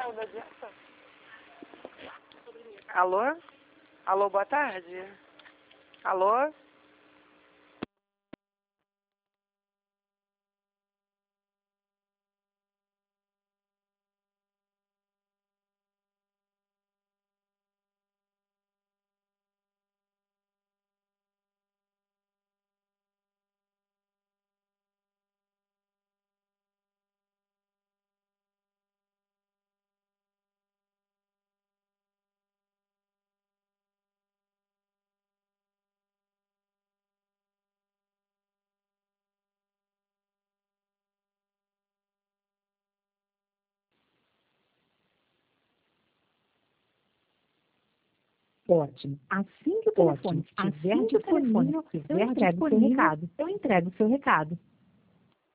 Alô? Alô, boa tarde. Alô? Ótimo. Assim que o telefone estiver disponível, eu entrego o seu recado.